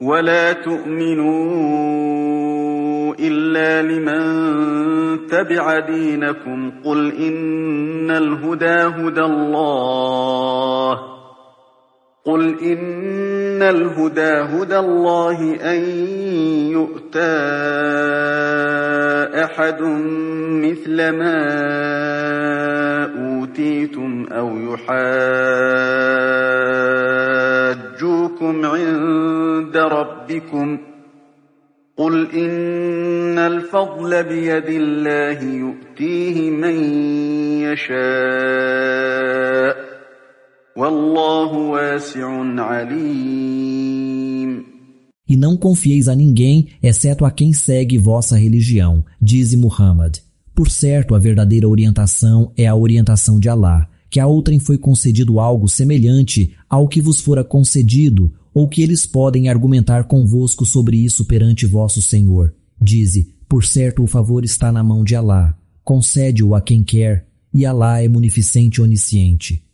ولا تؤمنوا إلا لمن تبع دينكم قل إن الهدى هدى الله أن يؤتى أحد مثل ما أوتيتم أو يحاجوكم عند ربكم قل إن الفضل بيد الله يؤتيه من يشاء والله واسع عليم. E não confieis a ninguém, exceto a quem segue vossa religião, diz Muhammad. Por certo, a verdadeira orientação é a orientação de Alá, que a outrem foi concedido algo semelhante ao que vos fora concedido, ou que eles podem argumentar convosco sobre isso perante vosso Senhor. Dize, por certo o favor está na mão de Alá, concede-o a quem quer, e Alá é munificente e onisciente.